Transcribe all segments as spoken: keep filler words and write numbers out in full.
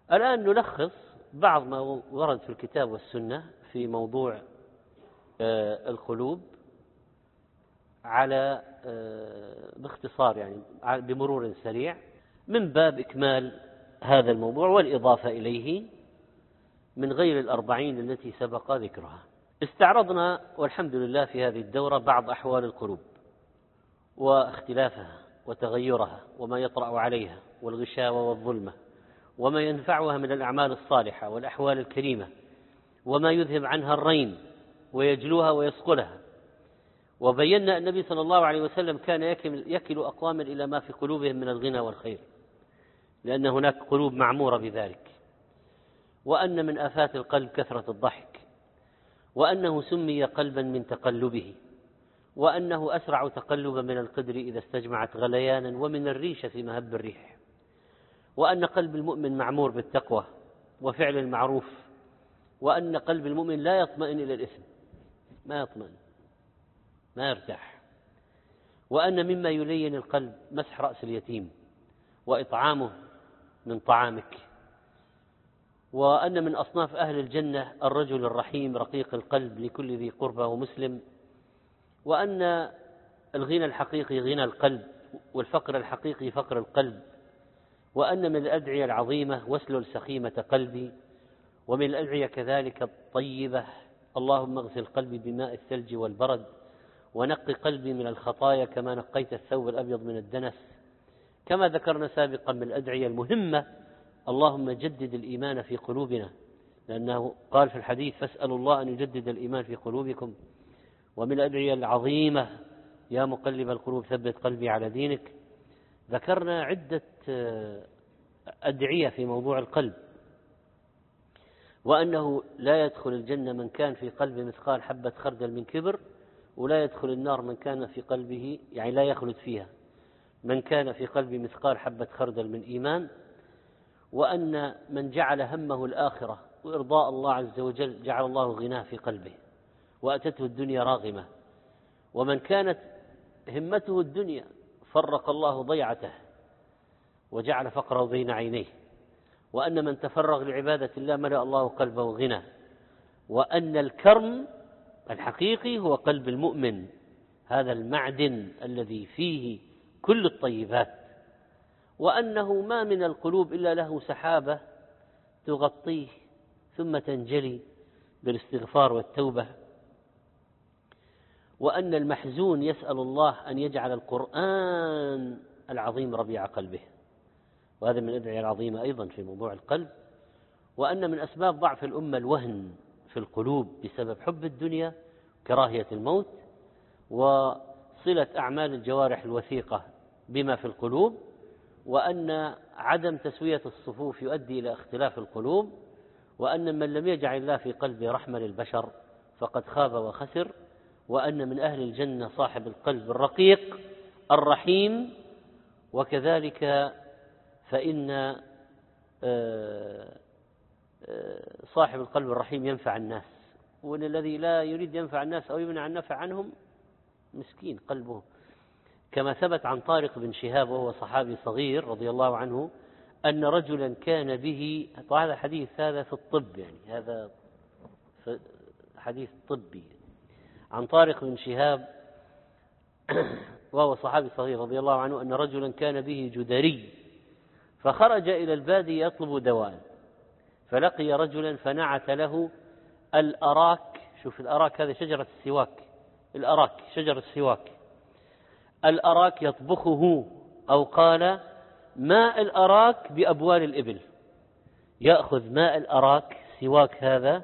الآن نلخص بعض ما ورد في الكتاب والسنة في موضوع القلوب على باختصار، يعني بمرور سريع، من باب إكمال هذا الموضوع والإضافة إليه من غير الأربعين التي سبق ذكرها. استعرضنا والحمد لله في هذه الدورة بعض أحوال القلوب واختلافها وتغيرها وما يطرأ عليها والغشاوة والظلمة وما ينفعها من الأعمال الصالحة والأحوال الكريمة وما يذهب عنها الرين ويجلوها ويصقلها. وبينا أن النبي صلى الله عليه وسلم كان يكل أقواما إلى ما في قلوبهم من الغنى والخير، لأن هناك قلوب معمورة بذلك، وأن من آفات القلب كثرة الضحك، وأنه سمي قلبا من تقلبه، وأنه أسرع تقلبا من القدر إذا استجمعت غليانا، ومن الريشة في مهب الريح، وأن قلب المؤمن معمور بالتقوى وفعل المعروف، وأن قلب المؤمن لا يطمئن إلى الإثم، ما يطمئن، ما يرتاح، وأن مما يلين القلب مسح رأس اليتيم وإطعامه من طعامك، وأن من أصناف أهل الجنة الرجل الرحيم رقيق القلب لكل ذي قربى ومسلم، وأن الغنى الحقيقي غنى القلب والفقر الحقيقي فقر القلب، وأن من الأدعية العظيمة واسلل سخيمة قلبي، ومن الأدعية كذلك الطيبة اللهم اغسل قلبي بماء الثلج والبرد ونقي قلبي من الخطايا كما نقيت الثوب الأبيض من الدنس. كما ذكرنا سابقا من الأدعية المهمة اللهم جدد الإيمان في قلوبنا، لأنه قال في الحديث فاسألوا الله أن يجدد الإيمان في قلوبكم. ومن الأدعية العظيمة يا مقلب القلوب ثبت قلبي على دينك. ذكرنا عدة أدعية في موضوع القلب، وأنه لا يدخل الجنة من كان في قلبه مثقال حبة خردل من كبر، ولا يدخل النار من كان في قلبه، يعني لا يخلد فيها، من كان في قلبه مثقال حبة خردل من إيمان، وأن من جعل همه الآخرة وإرضاء الله عز وجل جعل الله غناه في قلبه وأتته الدنيا راغمة، ومن كانت همته الدنيا فرق الله ضيعته وجعل فقره بين عينيه، وأن من تفرغ لعبادة الله ملأ الله قلبه غنى، وأن الكرم الحقيقي هو قلب المؤمن، هذا المعدن الذي فيه كل الطيبات، وأنه ما من القلوب إلا له سحابة تغطيه ثم تنجلي بالاستغفار والتوبة، وأن المحزون يسأل الله أن يجعل القرآن العظيم ربيع قلبه، وهذا من الأدعية العظيمة أيضا في موضوع القلب. وأن من أسباب ضعف الأمة الوهن في القلوب بسبب حب الدنيا كراهية الموت، وصلة أعمال الجوارح الوثيقة بما في القلوب، وأن عدم تسوية الصفوف يؤدي إلى اختلاف القلوب، وأن من لم يجعل الله في قلبه رحمة للبشر فقد خاب وخسر، وأن من أهل الجنة صاحب القلب الرقيق الرحيم، وكذلك فإن صاحب القلب الرحيم ينفع الناس، وأن الذي لا يريد ينفع الناس أو يمنع النفع عنهم مسكين قلبه. كما ثبت عن طارق بن شهاب وهو صحابي صغير رضي الله عنه أن رجلا كان به، هذا حديث هذا في الطب، يعني هذا حديث طبي عن طارق بن شهاب وهو صحابي صغير رضي الله عنه أن رجلا كان به جدري فخرج إلى البادية يطلب دواء، فلقي رجلا فنعت له الأراك. شوف الأراك هذا شجرة السواك، الأراك شجر السواك، الأراك يطبخه، أو قال ماء الأراك بأبوال الإبل، يأخذ ماء الأراك سواك هذا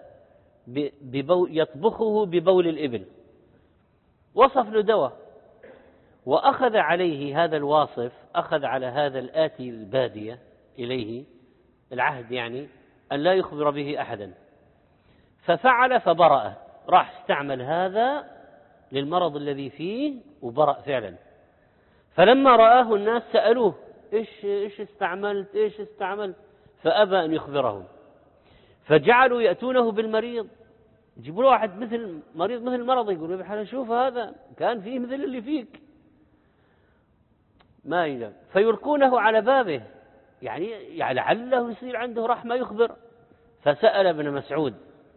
يطبخه ببول الإبل. وصف له دواء، وأخذ عليه هذا الواصف، أخذ على هذا الآتي البادية إليه العهد، يعني أن لا يخبر به أحدا، ففعل فبرأ، راح استعمل هذا للمرض الذي فيه وبرأ فعلا. فلما رآه الناس سألوه إيش إيش استعملت إيش استعملت فأبى أن يخبرهم، فجعلوا يأتونه بالمريض، يجيبوا له واحد مثل مريض مثل مرض، يقولوا بحال شوف هذا كان فيه مثل اللي فيك ما ينام، فيلقونه على بابه يعني يعني لعله يصير عنده رحمة يخبر. فسأل ابن مسعود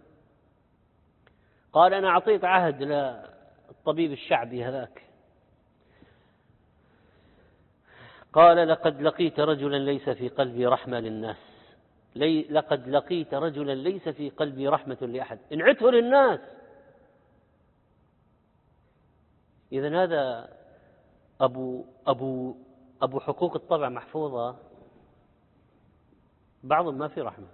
قال أنا أعطيت عهد للطبيب الشعبي هذاك، قال لقد لقيت رجلا ليس في قلبي رحمة للناس، لي لقد لقيت رجلا ليس في قلبي رحمة لأحد، انعته للناس. إذن هذا أبو, أبو, أبو حقوق الطبع محفوظة، بعضهم ما في رحمة.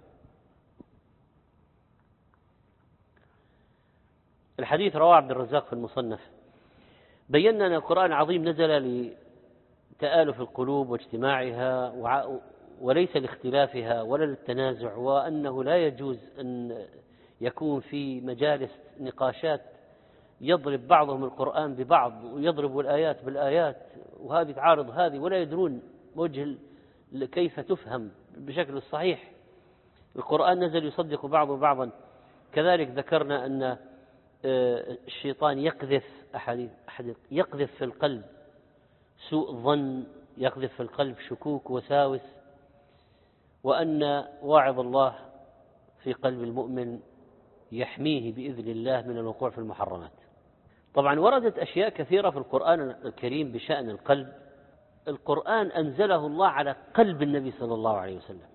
الحديث رواه عبد الرزاق في المصنف، بينا أن القرآن العظيم نزل لتآلف القلوب واجتماعها وليس لاختلافها ولا للتنازع، وأنه لا يجوز أن يكون في مجالس نقاشات يضرب بعضهم القرآن ببعض ويضرب الآيات بالآيات وهذه تعارض هذه ولا يدرون وجه كيف تفهم بشكل الصحيح. القرآن نزل يصدق بعضه بعضا. كذلك ذكرنا أن الشيطان يقذف أحد يقذف في القلب سوء ظن، يقذف في القلب شكوك وساوس، وأن واعظ الله في قلب المؤمن يحميه بإذن الله من الوقوع في المحرمات. طبعا وردت أشياء كثيرة في القرآن الكريم بشأن القلب. القرآن أنزله الله على قلب النبي صلى الله عليه وسلم،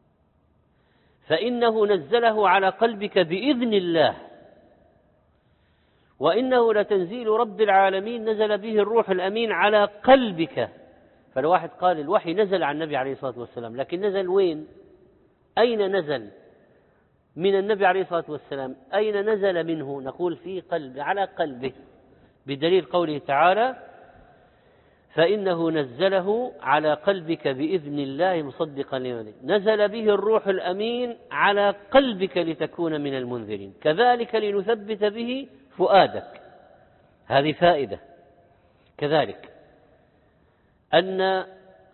فإنه نزله على قلبك بإذن الله، وإنه لتنزيل رب العالمين نزل به الروح الأمين على قلبك. فالواحد قال الوحي نزل على النبي عليه الصلاة والسلام، لكن نزل وين؟ أين نزل من النبي عليه الصلاة والسلام؟ أين نزل منه؟ نقول في قلب، على قلبه، بدليل قوله تعالى فإنه نزله على قلبك بإذن الله مصدقا لما نزل به الروح الأمين على قلبك لتكون من المنذرين كذلك لنثبت به فؤادك. هذه فائدة. كذلك أن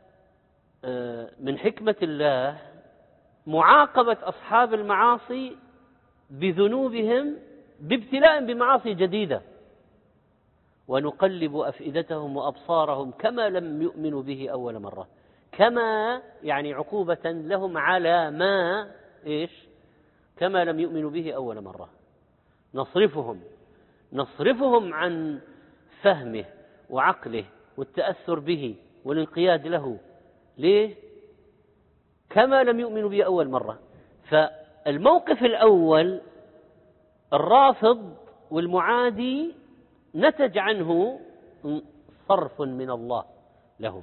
من حكمة الله معاقبة أصحاب المعاصي بذنوبهم بابتلاء بمعاصي جديدة، ونقلب أفئدتهم وأبصارهم كما لم يؤمنوا به أول مرة. كما يعني عقوبة لهم على ما إيش كما لم يؤمنوا به أول مرة. نصرفهم نصرفهم عن فهمه وعقله والتأثر به والانقياد له. ليه؟ كما لم يؤمنوا به أول مرة. فالموقف الأول الرافض والمعادي نتج عنه صرف من الله لهم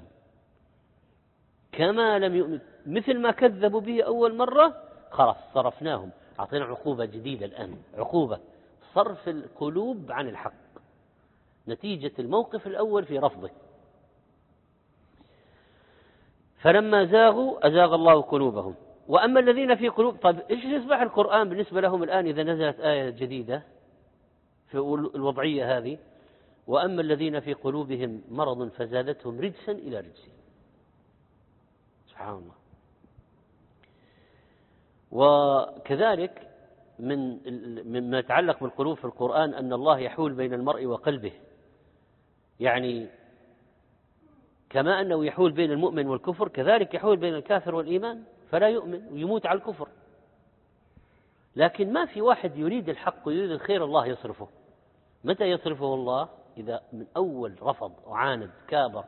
كما لم يؤمنوا، مثل ما كذبوا به أول مرة خلاص صرفناهم، أعطينا عقوبة جديدة الآن، عقوبة صرف القلوب عن الحق نتيجة الموقف الأول في رفضه. فلما زاغوا أزاغ الله قلوبهم. وأما الذين في قلوب، طيب إيش يصبح القرآن بالنسبة لهم الآن إذا نزلت آية جديدة في الوضعية هذه؟ وأما الذين في قلوبهم مرض فزادتهم رجسا إلى رجسهم. سبحان الله. وكذلك من مما يتعلق بالقلوب في القرآن أن الله يحول بين المرء وقلبه، يعني كما أنه يحول بين المؤمن والكفر كذلك يحول بين الكافر والإيمان، فلا يؤمن ويموت على الكفر. لكن ما في واحد يريد الحق ويريد الخير الله يصرفه. متى يصرفه الله؟ إذا من أول رفض وعاند كابر.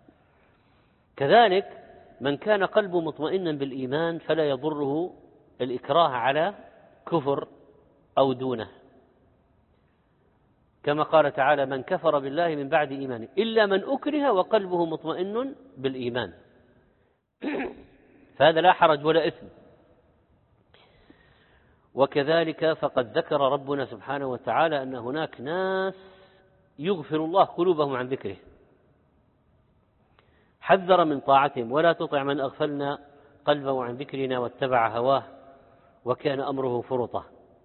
كذلك من كان قلبه مطمئنا بالإيمان فلا يضره الإكراه على كفر أو دونه، كما قال تعالى من كفر بالله من بعد إيمانه إلا من أكره وقلبه مطمئن بالإيمان فهذا لا حرج ولا إثم. وكذلك فقد ذكر ربنا سبحانه وتعالى أن هناك ناس يغفر الله قلوبهم عن ذكره، حذر من طاعتهم ولا تطع من أغفلنا قلبه عن ذكرنا واتبع هواه وكان أمره فرطا،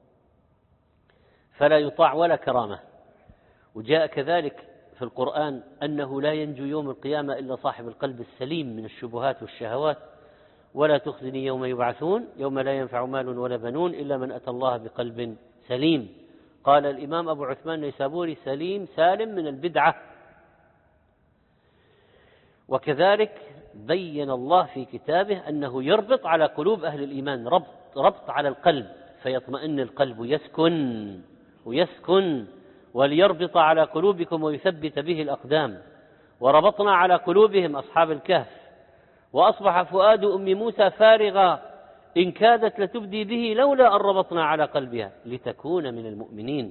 فلا يطاع ولا كرامة. وجاء كذلك في القرآن أنه لا ينجو يوم القيامة إلا صاحب القلب السليم من الشبهات والشهوات ولا تخزني يوم يبعثون يوم لا ينفع مال ولا بنون إلا من أتى الله بقلب سليم. قال الإمام أبو عثمان النيسابوري سليم سالم من البدعة. وكذلك بين الله في كتابه أنه يربط على قلوب أهل الإيمان ربط, ربط على القلب فيطمئن القلب ويسكن ويسكن وليربط على قلوبكم ويثبت به الأقدام. وربطنا على قلوبهم أصحاب الكهف وأصبح فؤاد أم موسى فارغا إن كادت لتبدي به لولا أن ربطنا على قلبها لتكون من المؤمنين.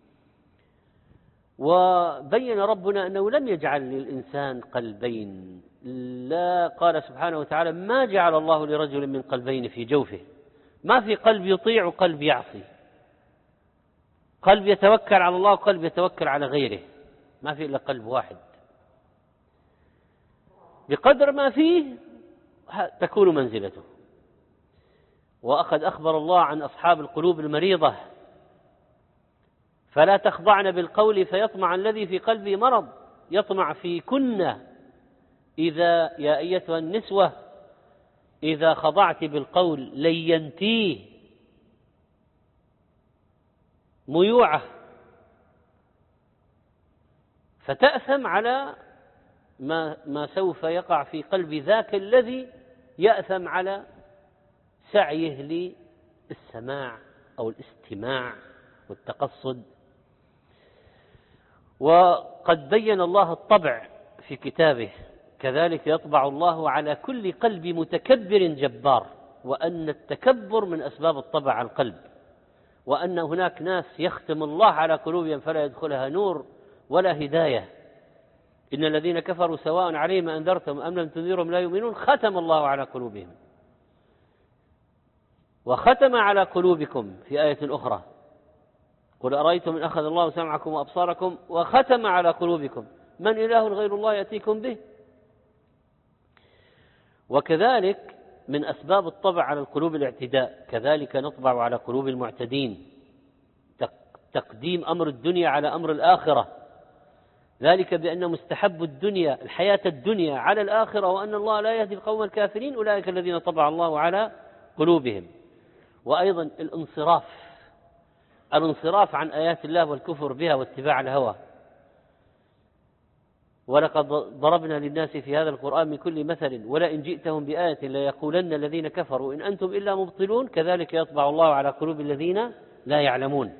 وبين ربنا أنه لم يجعل للإنسان قلبين، لا، قال سبحانه وتعالى ما جعل الله لرجل من قلبين في جوفه، ما في قلب يطيع وقلب يعصي، قلب يتوكل على الله وقلب يتوكل على غيره، ما في إلا قلب واحد. بقدر ما فيه تكون منزلته. وأخذ أخبر الله عن أصحاب القلوب المريضة فلا تخضعن بالقول فيطمع الذي في قلبه مرض، يطمع في كن إذا يا أيتها النسوة إذا خضعت بالقول لينتيه ميوعة فتأثم على ما, ما سوف يقع في قلب ذاك الذي يأثم على سعيه للسماع أو الاستماع والتقصد. وقد بين الله الطبع في كتابه كذلك يطبع الله على كل قلب متكبر جبار، وأن التكبر من أسباب الطبع على القلب، وأن هناك ناس يختم الله على قلوبهم فلا يدخلها نور ولا هداية. إن الذين كفروا سواء عليهم أنذرتهم أم لم تنذرهم لا يؤمنون ختم الله على قلوبهم. وختم على قلوبكم في آية أخرى قل أرأيتم إن أخذ الله سمعكم وأبصاركم وختم على قلوبكم من إله غير الله يأتيكم به. وكذلك من أسباب الطبع على القلوب الاعتداء، كذلك نطبع على قلوب المعتدين تقديم أمر الدنيا على أمر الآخرة، ذلك بأن مستحب الدنيا الحياة الدنيا على الآخرة، وأن الله لا يهدي القوم الكافرين أولئك الذين طبع الله على قلوبهم. وأيضا الانصراف الانصراف عن آيات الله والكفر بها واتباع الهوى. ولقد ضربنا للناس في هذا القرآن من كل مثل ولئن جئتهم بآية ليقولن الذين كفروا إن أنتم إلا مبطلون كذلك يطبع الله على قلوب الذين لا يعلمون.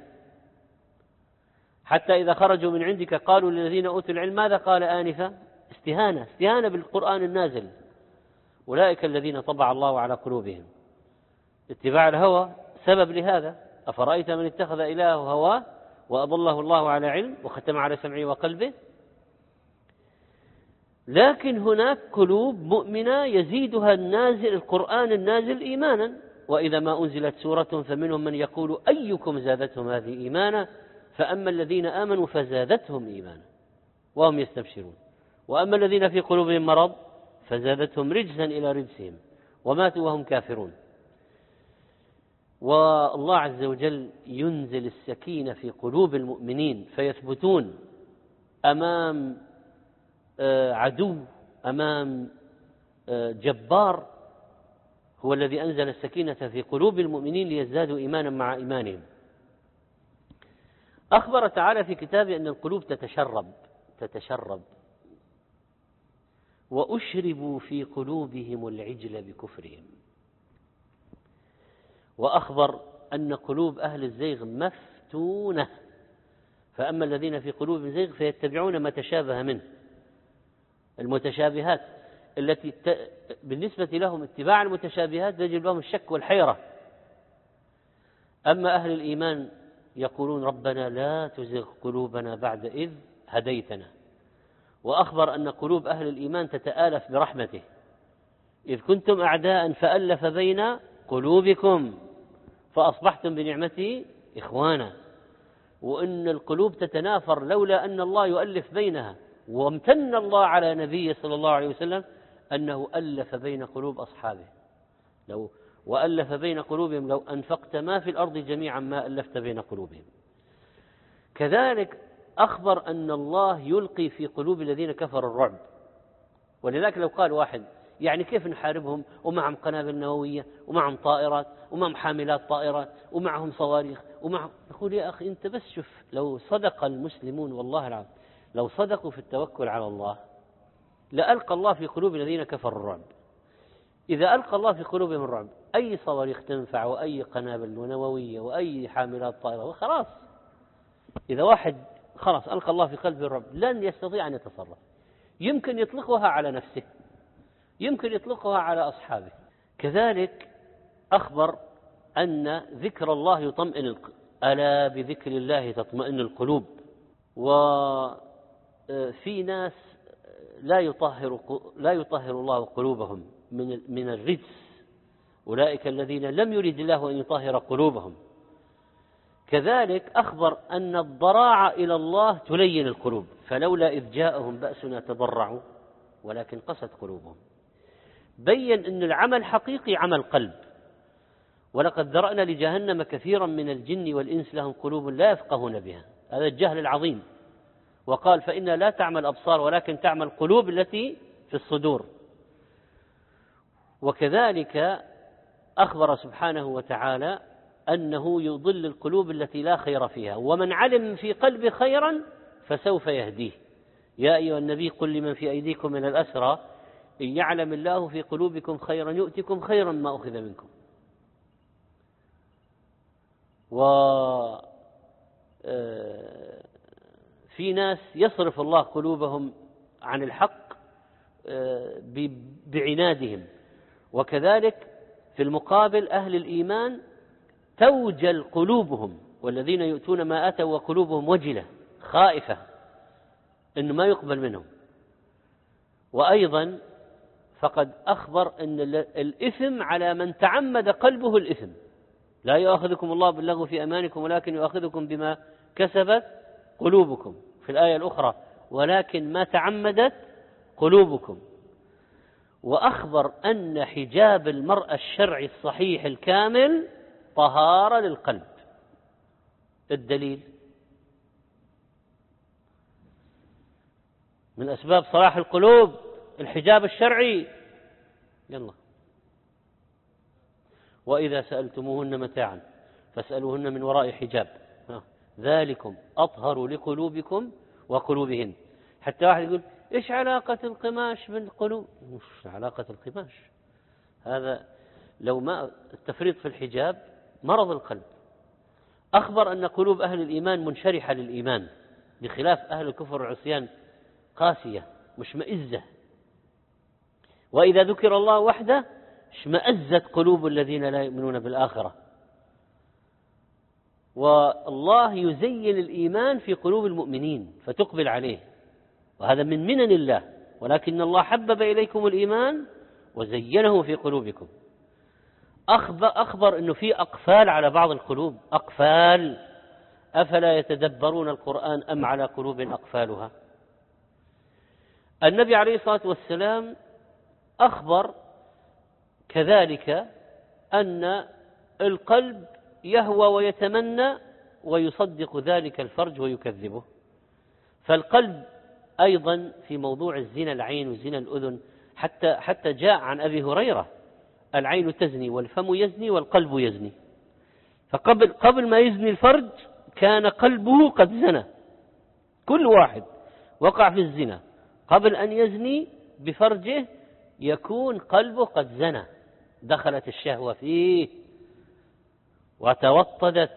حتى إذا خرجوا من عندك قالوا للذين أوتوا العلم ماذا قال آنفا، استهانة استهانة بالقرآن النازل. أولئك الذين طبع الله على قلوبهم. اتباع الهوى سبب لهذا. أفرأيت من اتخذ إلهه هواه وأضله الله على علم وختم على سمعه وقلبه. لكن هناك قلوب مؤمنة يزيدها النازل القرآن النازل إيمانا، وإذا ما أنزلت سورة فمنهم من يقول أيكم زادتهم هذه إيمانا فأما الذين آمنوا فزادتهم إيمانا وهم يستبشرون وأما الذين في قلوبهم مرض فزادتهم رجسا إلى رجسهم وماتوا وهم كافرون. والله عز وجل ينزل السكينة في قلوب المؤمنين فيثبتون أمام عدو أمام جبار، هو الذي أنزل السكينة في قلوب المؤمنين ليزدادوا إيمانا مع إيمانهم. أخبر تعالى في كتابه أن القلوب تتشرب تتشرب وأشربوا في قلوبهم العجل بكفرهم. وأخبر أن قلوب أهل الزيغ مفتونة، فأما الذين في قلوبهم زيغ فيتبعون ما تشابه منه، المتشابهات التي ت... بالنسبة لهم اتباع المتشابهات يجب لهم الشك والحيرة. أما أهل الإيمان يقولون ربنا لا تزغ قلوبنا بعد إذ هديتنا. وأخبر أن قلوب أهل الإيمان تتآلف برحمته، إذ كنتم أعداء فألف بين قلوبكم فأصبحتم بنعمته إخوانا. وأن القلوب تتنافر لولا أن الله يؤلف بينها. وامتن الله على نبيه صلى الله عليه وسلم أنه ألف بين قلوب أصحابه، لو وألف بين قلوبهم لو أنفقت ما في الأرض جميعا ما ألفت بين قلوبهم. كذلك أخبر أن الله يلقي في قلوب الذين كفروا الرعب. ولذلك لو قال واحد يعني كيف نحاربهم ومعهم قنابل نووية ومعهم طائرات ومعهم حاملات طائرات ومعهم صواريخ ومعهم، يقول يا أخي أنت بس شوف، لو صدق المسلمون والله العظيم لو صدقوا في التوكل على الله لألقى الله في قلوب الذين كفروا الرعب. إذا ألقى الله في قلوبهم الرعب، أي صواريخ تنفع وأي قنابل نووية وأي حاملات طائرة، خلاص. إذا واحد خلاص ألقى الله في قلبه الرعب لن يستطيع أن يتصرف. يمكن يطلقها على نفسه، يمكن يطلقها على أصحابه. كذلك أخبر أن ذكر الله يطمئن القلوب، ألا بذكر الله تطمئن القلوب. وفي ناس لا يطهر لا يطهر الله قلوبهم من من الرجس، أولئك الذين لم يرد الله أن يطهر قلوبهم. كذلك أخبر أن الضراعة إلى الله تلين القلوب، فلولا إذ جاءهم بأسنا تضرعوا ولكن قست قلوبهم. بين أن العمل حقيقي عمل قلب. ولقد ذرأنا لجهنم كثيرا من الجن والإنس لهم قلوب لا يفقهون بها، هذا الجهل العظيم. وقال فإنها لا تعمل الأبصار ولكن تعمل القلوب التي في الصدور. وكذلك أخبر سبحانه وتعالى أنه يضل القلوب التي لا خير فيها، ومن علم في قلبه خيرا فسوف يهديه. يا أيها النبي قل لمن في أيديكم من الأسرى إن يعلم الله في قلوبكم خيرا يؤتكم خيرا ما أخذ منكم. وفي ناس يصرف الله قلوبهم عن الحق بعنادهم، وكذلك في المقابل أهل الإيمان توجل قلوبهم، والذين يؤتون ما آتوا وقلوبهم وجلة خائفة إنه ما يقبل منهم. وأيضا فقد أخبر أن الإثم على من تعمد قلبه الإثم، لا يؤاخذكم الله باللغو في أيمانكم ولكن يؤاخذكم بما كسبت قلوبكم، في الآية الأخرى ولكن ما تعمدت قلوبكم. وأخبر أن حجاب المرأة الشرعي الصحيح الكامل طهارة للقلب. الدليل من أسباب صلاح القلوب الحجاب الشرعي. يلا وإذا سألتموهن متاعا فاسألوهن من وراء حجاب ذلكم أطهر لقلوبكم وقلوبهن. حتى واحد يقول إيش علاقة القماش بالقلوب؟ مش علاقة القماش، هذا لو ما التفريط في الحجاب مرض القلب. أخبر أن قلوب أهل الإيمان منشرحة للإيمان، بخلاف أهل الكفر والعصيان قاسية مشمئزة. وإذا ذكر الله وحده اشمأزت قلوب الذين لا يؤمنون بالآخرة. والله يزين الإيمان في قلوب المؤمنين فتقبل عليه، وهذا من منن الله. ولكن الله حبب إليكم الإيمان وزينه في قلوبكم. أخبر, أخبر أنه في أقفال على بعض القلوب، أقفال أفلا يتدبرون القرآن أم على قلوب أقفالها. النبي عليه الصلاة والسلام أخبر كذلك أن القلب يهوى ويتمنى ويصدق ذلك الفرج ويكذبه. فالقلب أيضا في موضوع الزنا العين وزنا الأذن، حتى حتى جاء عن أبي هريرة العين تزني والفم يزني والقلب يزني. فقبل قبل ما يزني الفرج كان قلبه قد زنى. كل واحد وقع في الزنا قبل أن يزني بفرجه يكون قلبه قد زنى، دخلت الشهوة فيه وتوطدت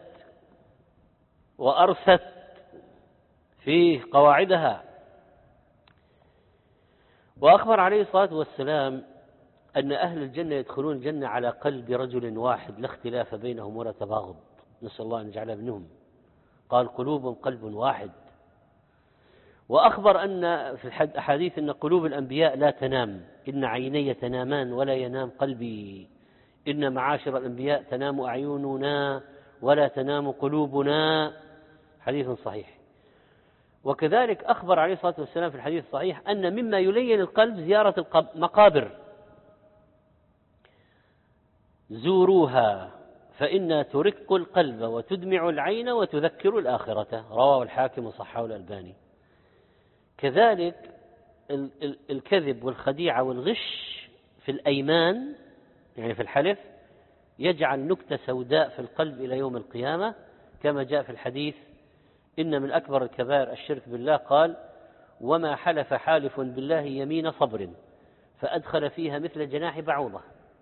وأرست فيه قواعدها. وأخبر عليه الصلاة والسلام أن أهل الجنة يدخلون الجنة على قلب رجل واحد لا اختلاف بينهم ولا تباغض، نسأل الله أن يجعل منهم. قال قلوب قلب واحد. وأخبر أن في الحديث أن قلوب الأنبياء لا تنام، إن عيني تنامان ولا ينام قلبي، إن معاشر الأنبياء تنام أعيننا ولا تنام قلوبنا، حديث صحيح. وكذلك أخبر عليه الصلاة والسلام في الحديث الصحيح أن مما يلين القلب زيارة المقابر، زوروها فإنها ترق القلب وتدمع العين وتذكر الآخرة، رواه الحاكم وصححه الألباني. كذلك الكذب والخديعة والغش في الأيمان، يعني في الحلف، يجعل نكتة سوداء في القلب إلى يوم القيامة، كما جاء في الحديث إن من أكبر الكبائر الشرك بالله، قال وما حلف حالف بالله يمين صبر فأدخل فيها مثل جناح بعوضة،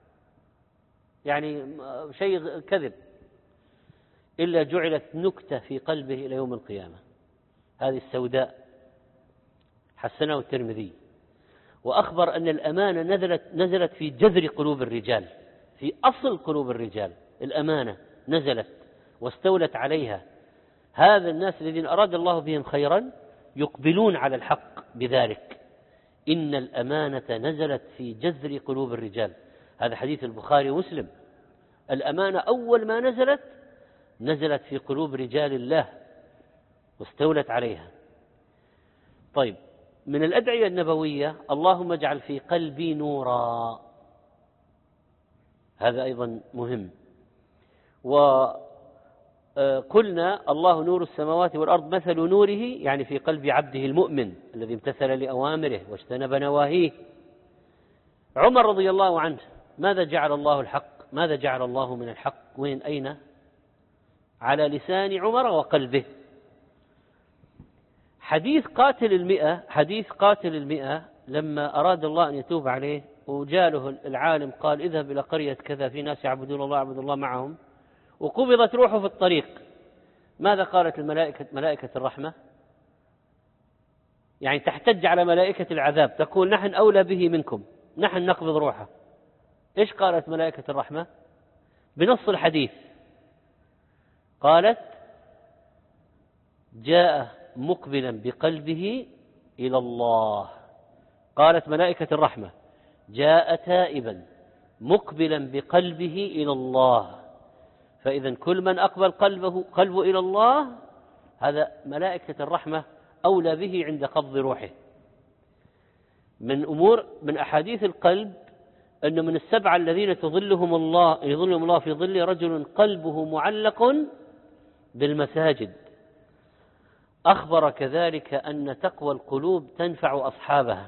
يعني شيء كذب، إلا جعلت نكتة في قلبه إلى يوم القيامة. هذه السوداء حسنه الترمذي. وأخبر أن الأمانة نزلت, نزلت في جذر قلوب الرجال، في أصل قلوب الرجال الأمانة نزلت واستولت عليها. هذا الناس الذين أراد الله بهم خيرا يقبلون على الحق بذلك. إن الأمانة نزلت في جذر قلوب الرجال، هذا حديث البخاري ومسلم. الأمانة أول ما نزلت نزلت في قلوب رجال الله واستولت عليها. طيب، من الأدعية النبوية اللهم اجعل في قلبي نورا، هذا أيضا مهم. وقلنا الله نور السماوات والأرض، مثل نوره يعني في قلب عبده المؤمن الذي امتثل لأوامره واجتنب نواهيه. عمر رضي الله عنه ماذا جعل الله الحق؟ ماذا جعل الله من الحق؟ وين أين؟ على لسان عمر وقلبه. حديث قاتل المئة حديث قاتل المئة لما أراد الله أن يتوب عليه وجاله العالم قال اذهب إلى قرية كذا في ناس يعبدون الله عبد الله معهم، وقبضت روحه في الطريق، ماذا قالت الملائكة ملائكة الرحمة؟ يعني تحتج على ملائكة العذاب تقول نحن أولى به منكم، نحن نقبض روحه. إيش قالت ملائكة الرحمة بنص الحديث؟ قالت جاء مقبلا بقلبه إلى الله. قالت ملائكة الرحمة جاء تائبا مقبلا بقلبه إلى الله. فإذا كل من أقبل قلبه قلبه إلى الله هذا ملائكة الرحمة أولى به عند قبض روحه. من أمور من أحاديث القلب أنه من السبعة الذين تظلهم الله يظلهم الله في ظل رجل قلبه معلق بالمساجد. أخبر كذلك أن تقوى القلوب تنفع أصحابها.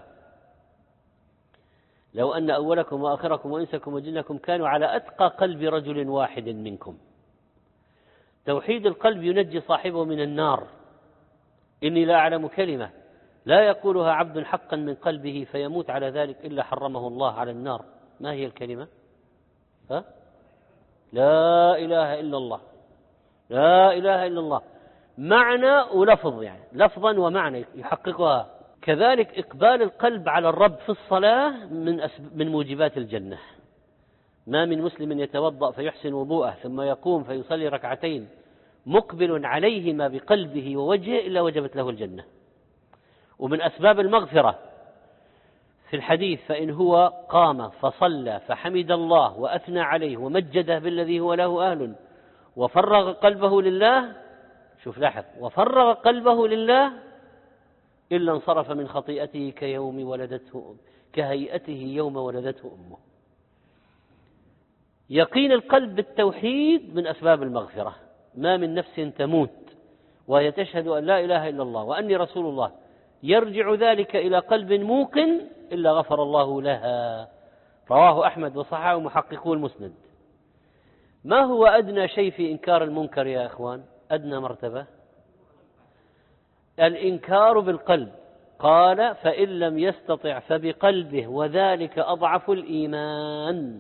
لو أن أولكم وآخركم وإنسكم وجنكم كانوا على أتقى قلب رجل واحد منكم. توحيد القلب ينجي صاحبه من النار. إني لا أعلم كلمة لا يقولها عبد حقا من قلبه فيموت على ذلك إلا حرمه الله على النار. ما هي الكلمة؟ ها؟ لا إله إلا الله. لا إله إلا الله معنى ولفظ، يعني لفظا ومعنى يحققها. كذلك إقبال القلب على الرب في الصلاة من من موجبات الجنة. ما من مسلم يتوضأ فيحسن وضوءه ثم يقوم فيصلي ركعتين مقبل عليهما بقلبه ووجهه إلا وجبت له الجنة. ومن أسباب المغفرة في الحديث فإن هو قام فصلى فحمد الله وأثنى عليه ومجده بالذي هو له أهل وفرغ قلبه لله، شوف لاحظ، وفرغ قلبه لله إلا انصرف من خطيئته كيوم ولدته كهيئته يوم ولدته أمه. يقين القلب بالتوحيد من أسباب المغفرة. ما من نفس تموت وهي تشهد أن لا إله إلا الله وأني رسول الله يرجع ذلك إلى قلب موقن إلا غفر الله لها. رواه أحمد وصححه محققو المسند. ما هو أدنى شيء في إنكار المنكر يا إخوان؟ أدنى مرتبة الإنكار بالقلب. قال فإن لم يستطع فبقلبه وذلك أضعف الإيمان.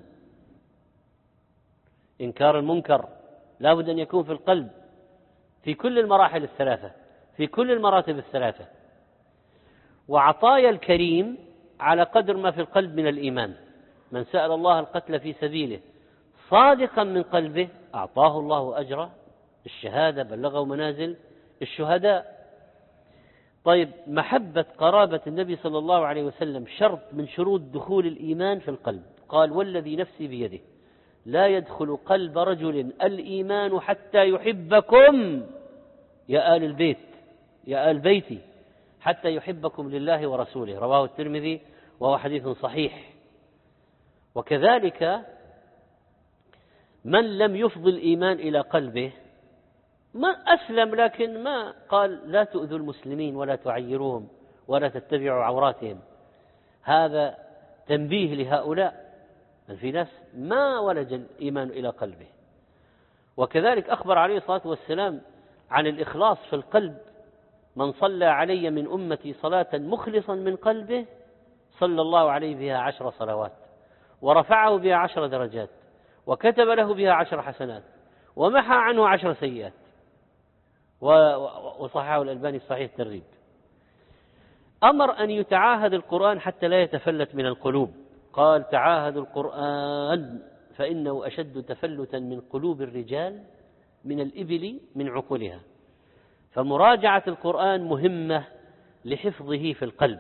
إنكار المنكر لا بد أن يكون في القلب في كل المراحل الثلاثة، في كل المراتب الثلاثة. وعطايا الكريم على قدر ما في القلب من الإيمان. من سأل الله القتل في سبيله صادقا من قلبه أعطاه الله أجر الشهادة، بلغه منازل الشهداء. طيب، محبة قرابة النبي صلى الله عليه وسلم شرط من شروط دخول الإيمان في القلب. قال والذي نفسي بيده لا يدخل قلب رجل الإيمان حتى يحبكم يا آل البيت يا آل بيتي حتى يحبكم لله ورسوله. رواه الترمذي وهو حديث صحيح. وكذلك من لم يفض الإيمان إلى قلبه ما أسلم، لكن ما قال لا تؤذوا المسلمين ولا تعيروهم ولا تتبعوا عوراتهم. هذا تنبيه لهؤلاء، في ناس ما ولج الإيمان إلى قلبه. وكذلك أخبر عليه الصلاة والسلام عن الإخلاص في القلب من صلى علي من أمتي صلاة مخلصا من قلبه صلى الله عليه بها عشر صلوات ورفعه بها عشر درجات وكتب له بها عشر حسنات ومحى عنه عشر سيئات. وصححه الألباني في صحيح الترغيب. أمر أن يتعاهد القرآن حتى لا يتفلت من القلوب، قال تعاهدوا القرآن فإنه أشد تفلتا من قلوب الرجال من الإبل من عقولها. فمراجعة القرآن مهمة لحفظه في القلب.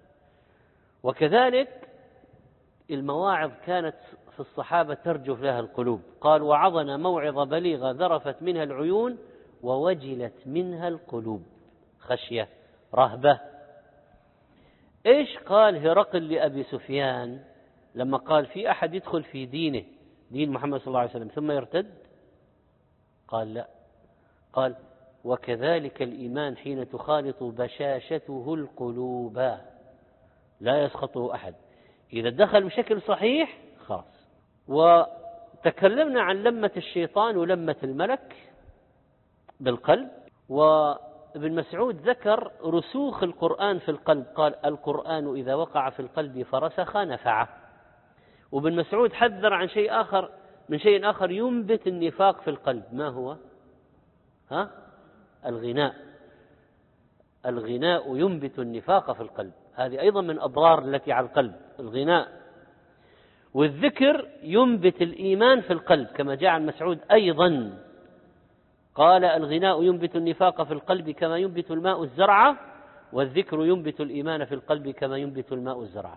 وكذلك المواعظ كانت في الصحابة ترجف لها القلوب، قال وعظنا موعظة بليغة ذرفت منها العيون ووجلت منها القلوب، خشية رهبة. إيش قال هرقل لأبي سفيان لما قال في أحد يدخل في دينه دين محمد صلى الله عليه وسلم ثم يرتد؟ قال لا، قال وكذلك الإيمان حين تخالط بشاشته القلوب لا يسخطه أحد، إذا دخل بشكل صحيح خلاص. وتكلمنا عن لمة الشيطان ولمة الملك بالقلب. وابن مسعود ذكر رسوخ القرآن في القلب، قال القرآن إذا وقع في القلب فرسخ نفعه. وابن مسعود حذر عن شيء آخر من شيء آخر ينبت النفاق في القلب، ما هو؟ ها؟ الغناء. الغناء ينبت النفاق في القلب، هذه أيضا من أضرار التي على القلب الغناء. والذكر ينبت الإيمان في القلب كما جاء عن مسعود أيضا، قال الغناء ينبت النفاق في القلب كما ينبت الماء الزرع، والذكر ينبت الإيمان في القلب كما ينبت الماء الزرع.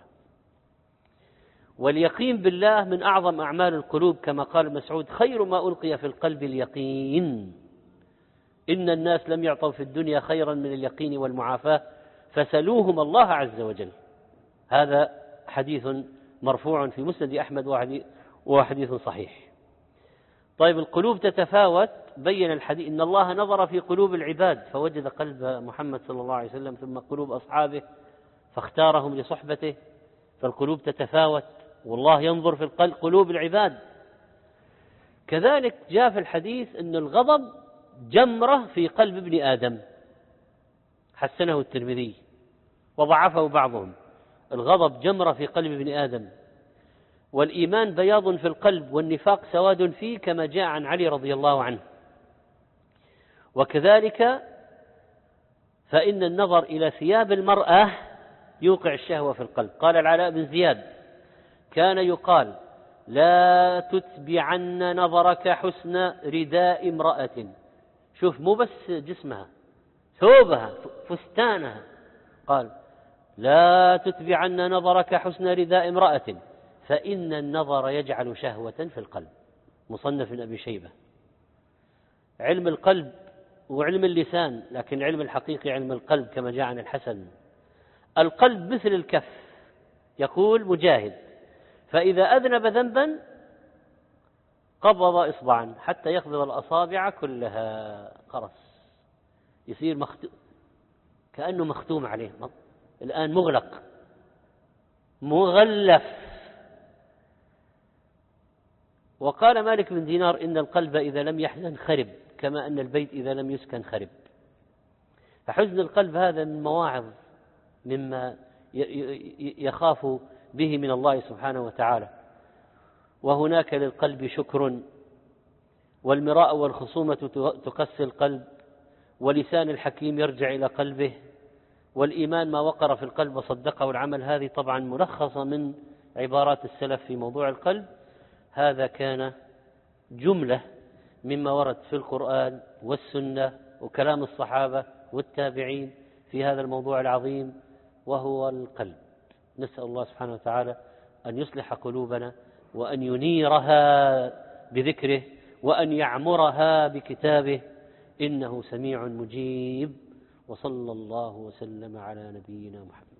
واليقين بالله من أعظم أعمال القلوب كما قال مسعود خير ما ألقي في القلب اليقين، إن الناس لم يعطوا في الدنيا خيرا من اليقين والمعافاة فسلوهم الله عز وجل. هذا حديث مرفوع في مسند أحمد وحديث صحيح. طيب القلوب تتفاوت، بين الحديث إن الله نظر في قلوب العباد فوجد قلب محمد صلى الله عليه وسلم ثم قلوب أصحابه فاختارهم لصحبته. فالقلوب تتفاوت والله ينظر في القلب قلوب العباد. كذلك جاء في الحديث أن الغضب جمرة في قلب ابن آدم، حسنه الترمذي وضعفه بعضهم. الغضب جمرة في قلب ابن آدم، والإيمان بياض في القلب والنفاق سواد فيه كما جاء عن علي رضي الله عنه. وكذلك فإن النظر إلى ثياب المرأة يوقع الشهوة في القلب. قال العلاء بن زياد كان يقال لا تتبعن نظرك حسن رداء امرأة، شوف مو بس جسمها، ثوبها فستانها، قال لا تتبعن نظرك حسن رداء امرأة فإن النظر يجعل شهوة في القلب. مصنف من أبي شيبة. علم القلب وعلم اللسان، لكن علم الحقيقي علم القلب كما جاء عن الحسن. القلب مثل الكف، يقول مجاهد فإذا أذنب ذنبا قبض إصبعا حتى يقبض الأصابع كلها، خلاص يصير مختوم كأنه مختوم عليه، الآن مغلق مغلف. وقال مالك بن دينار إن القلب إذا لم يحزن خرب كما أن البيت إذا لم يسكن خرب. فحزن القلب هذا من مواعظ مما يخاف به من الله سبحانه وتعالى. وهناك للقلب شكر، والمراء والخصومة تقسي القلب، ولسان الحكيم يرجع إلى قلبه، والإيمان ما وقر في القلب وصدقه العمل. هذه طبعا ملخصة من عبارات السلف في موضوع القلب. هذا كان جملة مما ورد في القرآن والسنة وكلام الصحابة والتابعين في هذا الموضوع العظيم وهو القلب. نسأل الله سبحانه وتعالى أن يصلح قلوبنا وأن ينيرها بذكره وأن يعمرها بكتابه، إنه سميع مجيب. وصلى الله وسلم على نبينا محمد.